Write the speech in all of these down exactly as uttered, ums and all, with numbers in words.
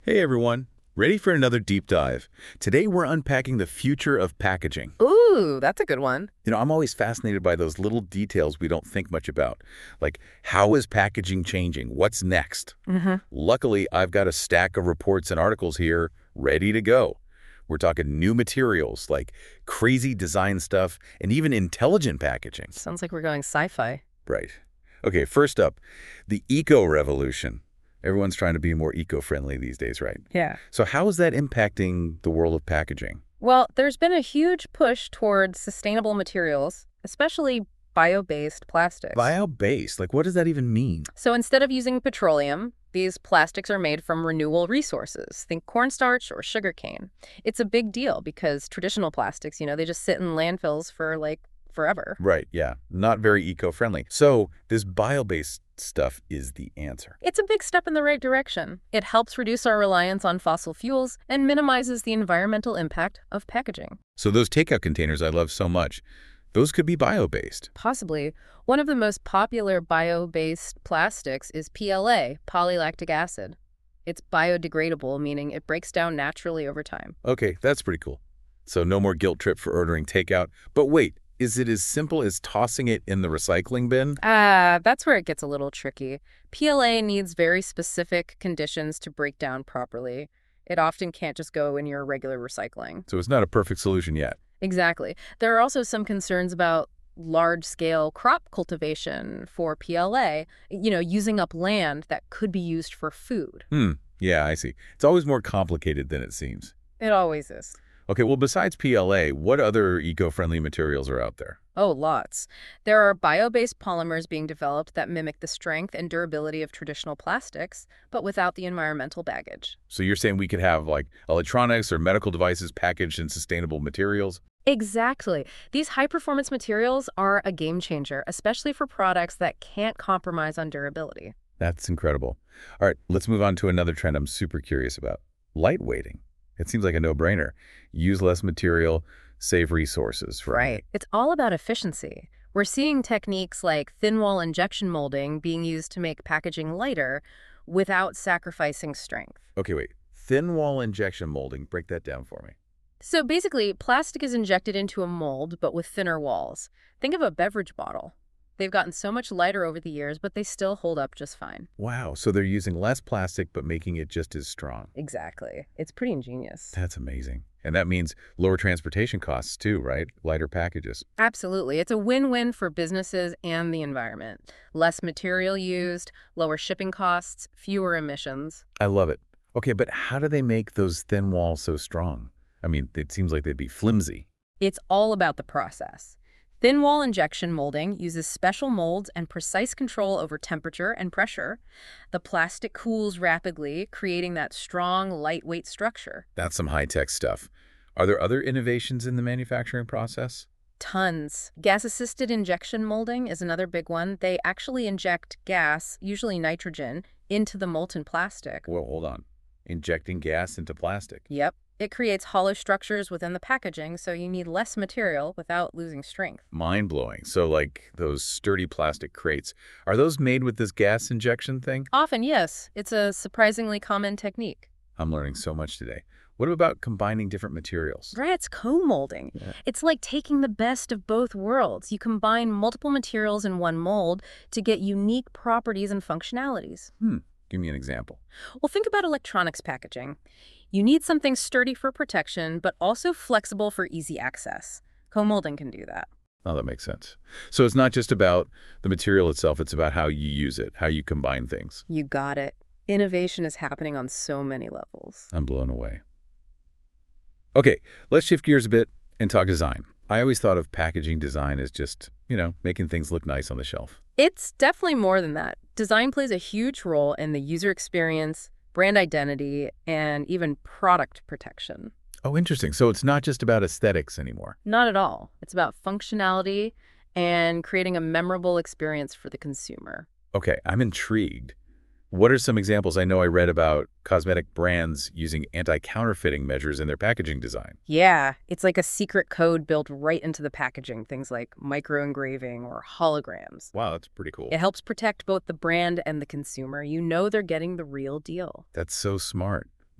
Hey everyone, ready for another deep dive? Today we're unpacking the future of packaging. Ooh, that's a good one. You know, I'm always fascinated by those little details we don't think much about. Like, how is packaging changing? What's next? hmm Luckily, I've got a stack of reports and articles here ready to go. We're talking new materials, like crazy design stuff, and even intelligent packaging. Sounds like we're going sci-fi. Right. Okay, first up, the eco-revolution. Everyone's trying to be more eco-friendly these days, right? Yeah. So how is that impacting the world of packaging? Well, there's been a huge push towards sustainable materials, especially bio-based plastics. Bio-based, like what does that even mean? So instead of using petroleum, these plastics are made from renewable resources. Think cornstarch or sugarcane. It's a big deal because traditional plastics, you know, they just sit in landfills for like forever. Right, yeah, not very eco-friendly. So this bio-based stuff is the answer. It's a big step in the right direction. It helps reduce our reliance on fossil fuels and minimizes the environmental impact of packaging. So those takeout containers I love so much, those could be bio-based. Possibly. One of the most popular bio-based plastics is P L A, polylactic acid. It's biodegradable, meaning it breaks down naturally over time. Okay, that's pretty cool. So no more guilt trip for ordering takeout. But wait, is it as simple as tossing it in the recycling bin? Ah, that's where it gets a little tricky. P L A needs very specific conditions to break down properly. It often can't just go in your regular recycling. So it's not a perfect solution yet. Exactly. There are also some concerns about large-scale crop cultivation for P L A, you know, using up land that could be used for food. Hmm, yeah, I see. It's always more complicated than it seems. It always is. Okay, well, besides P L A, what other eco-friendly materials are out there? Oh, lots. There are bio-based polymers being developed that mimic the strength and durability of traditional plastics, but without the environmental baggage. So you're saying we could have, like, electronics or medical devices packaged in sustainable materials? Exactly. These high-performance materials are a game changer, especially for products that can't compromise on durability. That's incredible. All right, let's move on to another trend I'm super curious about. Lightweighting. It seems like a no-brainer. Use less material, save resources. Right. It's all about efficiency. We're seeing techniques like thin wall injection molding being used to make packaging lighter without sacrificing strength. Okay, wait. Thin wall injection molding. Break that down for me. So basically, plastic is injected into a mold, but with thinner walls. Think of a beverage bottle. They've gotten so much lighter over the years, but they still hold up just fine. Wow, so they're using less plastic but making it just as strong. Exactly. It's pretty ingenious. That's amazing. And that means lower transportation costs too, right? Lighter packages. Absolutely. It's a win-win for businesses and the environment. Less material used, lower shipping costs, fewer emissions. I love it. Okay, but how do they make those thin walls so strong? I mean, it seems like they'd be flimsy. It's all about the process. Thin wall injection molding uses special molds and precise control over temperature and pressure. The plastic cools rapidly, creating that strong, lightweight structure. That's some high-tech stuff. Are there other innovations in the manufacturing process? Tons. Gas-assisted injection molding is another big one. They actually inject gas, usually nitrogen, into the molten plastic. Well, hold on. Injecting gas into plastic. Yep. It creates hollow structures within the packaging, so you need less material without losing strength. Mind-blowing. So like those sturdy plastic crates, are those made with this gas injection thing? Often, yes. It's a surprisingly common technique. I'm learning so much today. What about combining different materials? Right, it's co-molding. Yeah. It's like taking the best of both worlds. You combine multiple materials in one mold to get unique properties and functionalities. Hmm. Give me an example. Well, think about electronics packaging. You need something sturdy for protection, but also flexible for easy access. Co-molding can do that. Oh, that makes sense. So it's not just about the material itself, it's about how you use it, how you combine things. You got it. Innovation is happening on so many levels. I'm blown away. Okay, let's shift gears a bit and talk design. I always thought of packaging design as just, you know, making things look nice on the shelf. It's definitely more than that. Design plays a huge role in the user experience, brand identity, and even product protection. Oh, interesting. So it's not just about aesthetics anymore. Not at all. It's about functionality and creating a memorable experience for the consumer. Okay, I'm intrigued. What are some examples? I know I read about cosmetic brands using anti-counterfeiting measures in their packaging design. Yeah, it's like a secret code built right into the packaging, things like microengraving or holograms. Wow, that's pretty cool. It helps protect both the brand and the consumer. You know they're getting the real deal. That's so smart.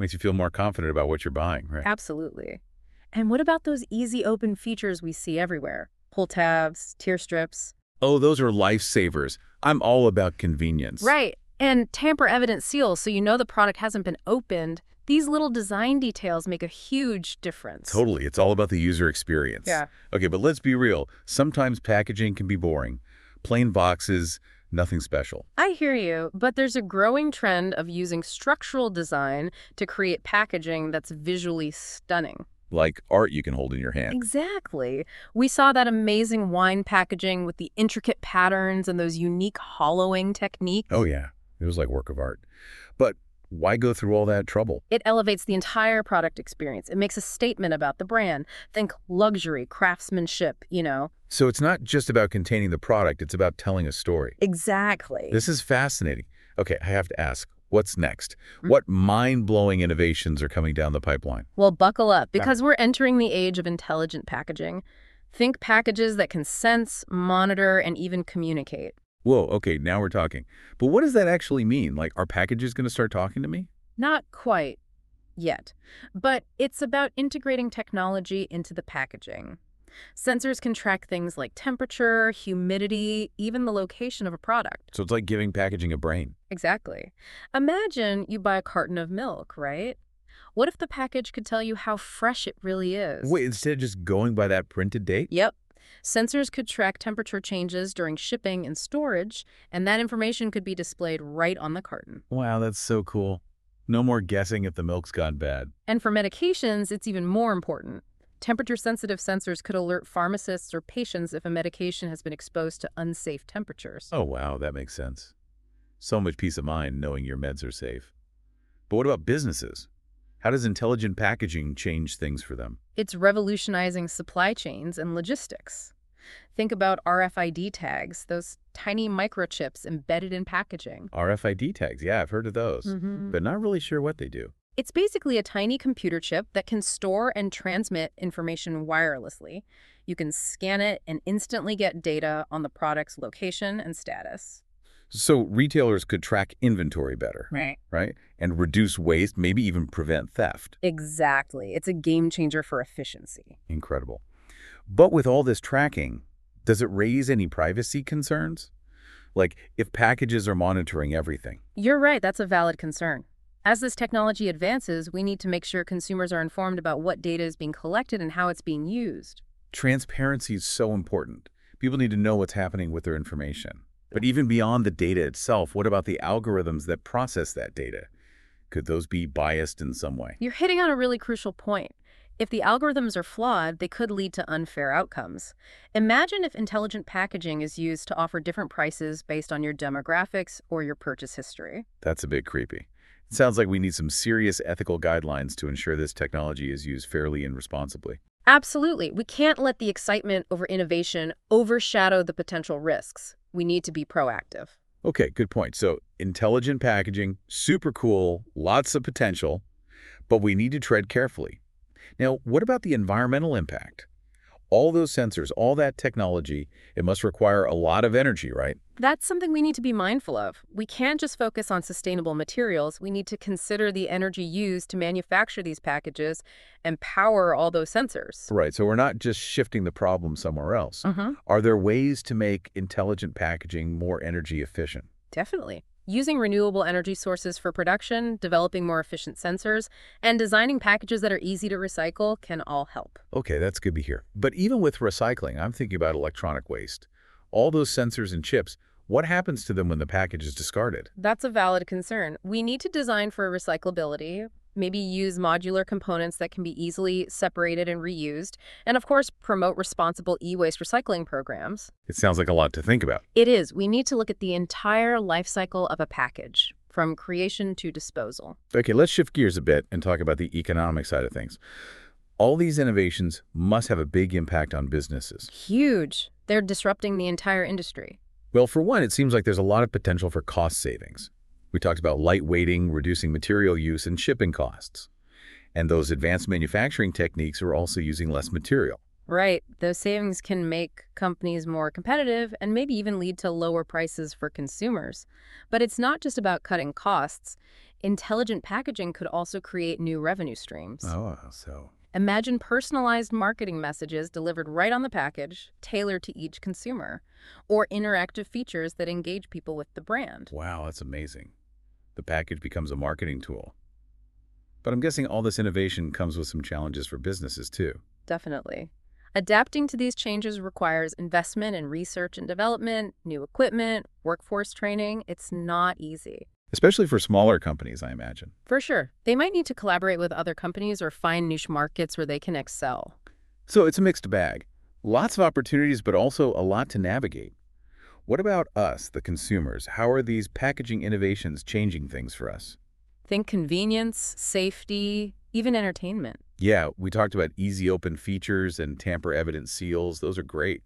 Makes you feel more confident about what you're buying, right? Absolutely. And what about those easy open features we see everywhere? Pull tabs, tier strips. Oh, those are lifesavers. I'm all about convenience. Right. And tamper-evident seals, so you know the product hasn't been opened. These little design details make a huge difference. Totally. It's all about the user experience. Yeah. Okay, but let's be real. Sometimes packaging can be boring. Plain boxes, nothing special. I hear you, but there's a growing trend of using structural design to create packaging that's visually stunning. Like art you can hold in your hand. Exactly. We saw that amazing wine packaging with the intricate patterns and those unique hollowing techniques. Oh, yeah. It was like work of art. But why go through all that trouble? It elevates the entire product experience. It makes a statement about the brand. Think luxury, craftsmanship, you know. So it's not just about containing the product, it's about telling a story. Exactly. This is fascinating. Okay, I have to ask, what's next? What mind-blowing innovations are coming down the pipeline? Well, buckle up, because we're entering the age of intelligent packaging. Think packages that can sense, monitor, and even communicate. Whoa, okay, now we're talking. But what does that actually mean? Like, are packages going to start talking to me? Not quite yet, but it's about integrating technology into the packaging. Sensors can track things like temperature, humidity, even the location of a product. So it's like giving packaging a brain. Exactly. Imagine you buy a carton of milk, right? What if the package could tell you how fresh it really is? Wait, instead of just going by that printed date? Yep. Sensors could track temperature changes during shipping and storage, and that information could be displayed right on the carton. Wow, that's so cool. No more guessing if the milk's gone bad. And for medications, it's even more important. Temperature-sensitive sensors could alert pharmacists or patients if a medication has been exposed to unsafe temperatures. Oh, wow, that makes sense. So much peace of mind knowing your meds are safe. But what about businesses? How does intelligent packaging change things for them? It's revolutionizing supply chains and logistics. Think about R F I D tags, those tiny microchips embedded in packaging. R F I D tags, yeah, I've heard of those, Mm-hmm. but not really sure what they do. It's basically a tiny computer chip that can store and transmit information wirelessly. You can scan it and instantly get data on the product's location and status. So retailers could track inventory better, Right. right? And reduce waste, maybe even prevent theft. Exactly. It's a game changer for efficiency. Incredible. But with all this tracking, does it raise any privacy concerns? Like if packages are monitoring everything? You're right. That's a valid concern. As this technology advances, we need to make sure consumers are informed about what data is being collected and how it's being used. Transparency is so important. People need to know what's happening with their information. But even beyond the data itself, what about the algorithms that process that data? Could those be biased in some way? You're hitting on a really crucial point. If the algorithms are flawed, they could lead to unfair outcomes. Imagine if intelligent packaging is used to offer different prices based on your demographics or your purchase history. That's a bit creepy. It sounds like we need some serious ethical guidelines to ensure this technology is used fairly and responsibly. Absolutely. We can't let the excitement over innovation overshadow the potential risks. We need to be proactive. Okay, good point. So intelligent packaging, super cool, lots of potential, but we need to tread carefully. Now, what about the environmental impact? All those sensors, all that technology, it must require a lot of energy, right? That's something we need to be mindful of. We can't just focus on sustainable materials. We need to consider the energy used to manufacture these packages and power all those sensors. Right, so we're not just shifting the problem somewhere else. Mm-hmm. Are there ways to make intelligent packaging more energy efficient? Definitely. Using renewable energy sources for production, developing more efficient sensors, and designing packages that are easy to recycle can all help. Okay, that's good to hear. But even with recycling, I'm thinking about electronic waste. All those sensors and chips, what happens to them when the package is discarded? That's a valid concern. We need to design for recyclability, maybe use modular components that can be easily separated and reused, and of course, promote responsible e-waste recycling programs. It sounds like a lot to think about. It is. We need to look at the entire life cycle of a package, from creation to disposal. Okay, let's shift gears a bit and talk about the economic side of things. All these innovations must have a big impact on businesses. Huge. They're disrupting the entire industry. Well, for one, it seems like there's a lot of potential for cost savings. We talked about lightweighting, reducing material use, and shipping costs. And those advanced manufacturing techniques are also using less material. Right. Those savings can make companies more competitive and maybe even lead to lower prices for consumers. But it's not just about cutting costs. Intelligent packaging could also create new revenue streams. Oh, so Imagine personalized marketing messages delivered right on the package, tailored to each consumer, or interactive features that engage people with the brand. wow, that's amazing. The package becomes a marketing tool. But I'm guessing all this innovation comes with some challenges for businesses too. Definitely. Adapting to these changes requires investment in research and development, new equipment, workforce training. It's not easy. Especially for smaller companies, I imagine. For sure. They might need to collaborate with other companies or find niche markets where they can excel. So it's a mixed bag. Lots of opportunities, but also a lot to navigate. What about us, the consumers? How are these packaging innovations changing things for us? Think convenience, safety, even entertainment. Yeah, we talked about easy open features and tamper-evident seals. Those are great.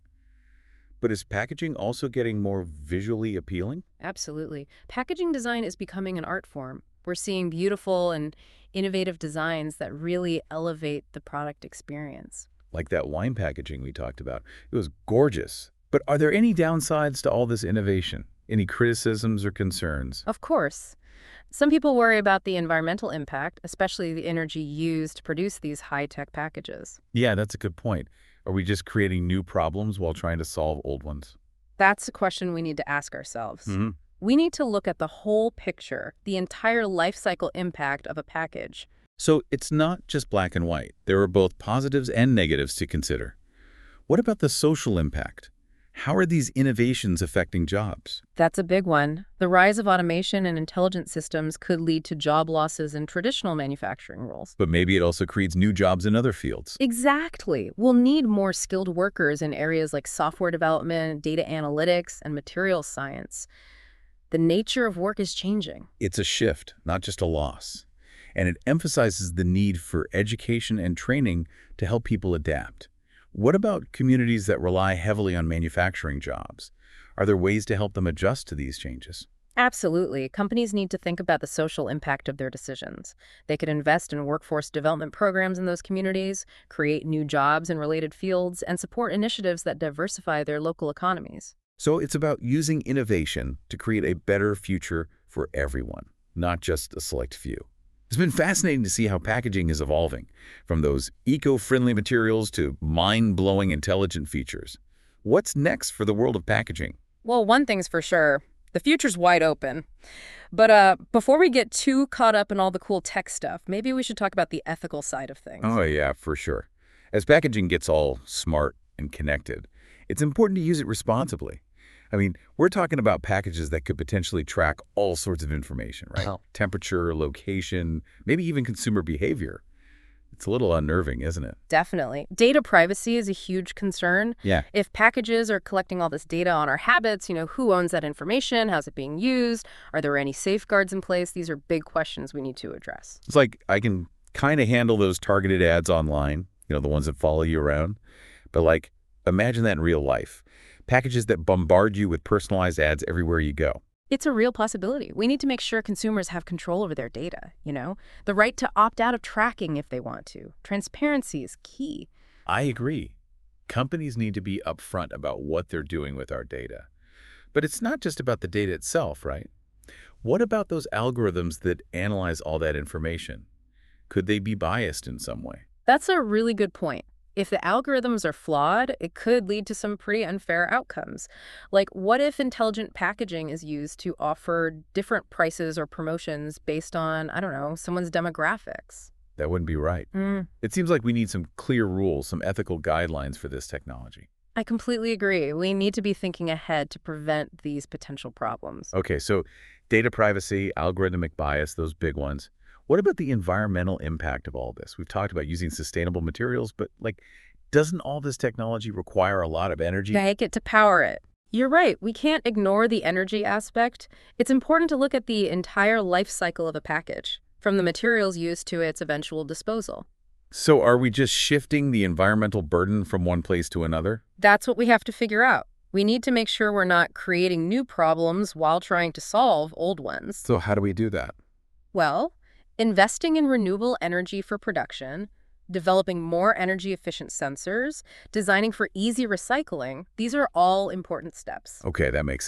But is packaging also getting more visually appealing? Absolutely. Packaging design is becoming an art form. We're seeing beautiful and innovative designs that really elevate the product experience. Like that wine packaging we talked about. It was gorgeous. But are there any downsides to all this innovation? Any criticisms or concerns? Of course. Some people worry about the environmental impact, especially the energy used to produce these high-tech packages. Yeah, that's a good point. Are we just creating new problems while trying to solve old ones? That's a question we need to ask ourselves. Mm-hmm. We need to look at the whole picture, the entire life cycle impact of a package. So it's not just black and white. There are both positives and negatives to consider. What about the social impact? How are these innovations affecting jobs? That's a big one. The rise of automation and intelligent systems could lead to job losses in traditional manufacturing roles. But maybe it also creates new jobs in other fields. Exactly. We'll need more skilled workers in areas like software development, data analytics, and materials science. The nature of work is changing. It's a shift, not just a loss. And it emphasizes the need for education and training to help people adapt. What about communities that rely heavily on manufacturing jobs? Are there ways to help them adjust to these changes? Absolutely. Companies need to think about the social impact of their decisions. They could invest in workforce development programs in those communities, create new jobs in related fields, and support initiatives that diversify their local economies. So it's about using innovation to create a better future for everyone, not just a select few. It's been fascinating to see how packaging is evolving, from those eco-friendly materials to mind-blowing intelligent features. What's next for the world of packaging? Well, one thing's for sure. The future's wide open. But uh, before we get too caught up in all the cool tech stuff, maybe we should talk about the ethical side of things. Oh, yeah, for sure. As packaging gets all smart and connected, it's important to use it responsibly. I mean, we're talking about packages that could potentially track all sorts of information, right? Oh. Temperature, location, maybe even consumer behavior. It's a little unnerving, isn't it? Definitely. Data privacy is a huge concern. Yeah. If packages are collecting all this data on our habits, you know, who owns that information? How's it being used? Are there any safeguards in place? These are big questions we need to address. It's like I can kind of handle those targeted ads online, you know, the ones that follow you around. But like, imagine that in real life. Packages that bombard you with personalized ads everywhere you go. It's a real possibility. We need to make sure consumers have control over their data, you know? The right to opt out of tracking if they want to. Transparency is key. I agree. Companies need to be upfront about what they're doing with our data. But it's not just about the data itself, right? What about those algorithms that analyze all that information? Could they be biased in some way? That's a really good point. If the algorithms are flawed, it could lead to some pretty unfair outcomes. Like, what if intelligent packaging is used to offer different prices or promotions based on, I don't know, someone's demographics? That wouldn't be right. Mm, It seems like we need some clear rules, some ethical guidelines for this technology. I completely agree. We need to be thinking ahead to prevent these potential problems. Okay, so data privacy, algorithmic bias, those big ones. What about the environmental impact of all this? We've talked about using sustainable materials, but like, doesn't all this technology require a lot of energy? Make it to power it. You're right. We can't ignore the energy aspect. It's important to look at the entire life cycle of a package, from the materials used to its eventual disposal. So are we just shifting the environmental burden from one place to another? That's what we have to figure out. We need to make sure we're not creating new problems while trying to solve old ones. So how do we do that? Well, investing in renewable energy for production, developing more energy-efficient sensors, designing for easy recycling, these are all important steps. Okay, that makes sense.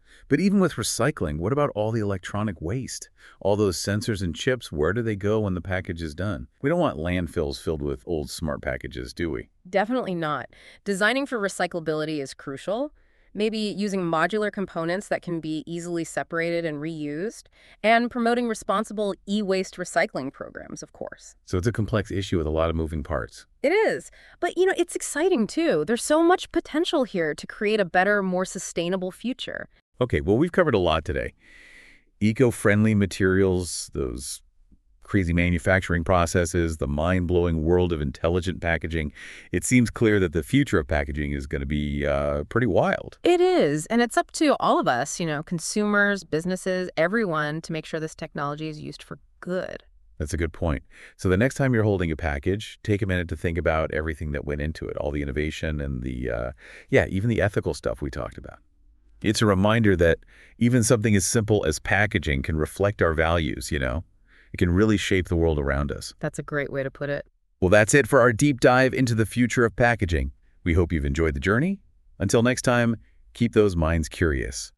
But even with recycling, what about all the electronic waste? All those sensors and chips, where do they go when the package is done? We don't want landfills filled with old smart packages, do we? Definitely not. Designing for recyclability is crucial. Maybe using modular components that can be easily separated and reused, and promoting responsible e-waste recycling programs, of course. So it's a complex issue with a lot of moving parts. It is. But, you know, it's exciting too. There's so much potential here to create a better, more sustainable future. Okay, well, we've covered a lot today. Eco-friendly materials, those crazy manufacturing processes, the mind-blowing world of intelligent packaging. It seems clear that the future of packaging is going to be uh, pretty wild. It is, and it's up to all of us, you know, consumers, businesses, everyone, to make sure this technology is used for good. That's a good point. So the next time you're holding a package, take a minute to think about everything that went into it, all the innovation and the, uh, yeah, even the ethical stuff we talked about. It's a reminder that even something as simple as packaging can reflect our values, you know? It can really shape the world around us. That's a great way to put it. Well, that's it for our deep dive into the future of packaging. We hope you've enjoyed the journey. Until next time, keep those minds curious.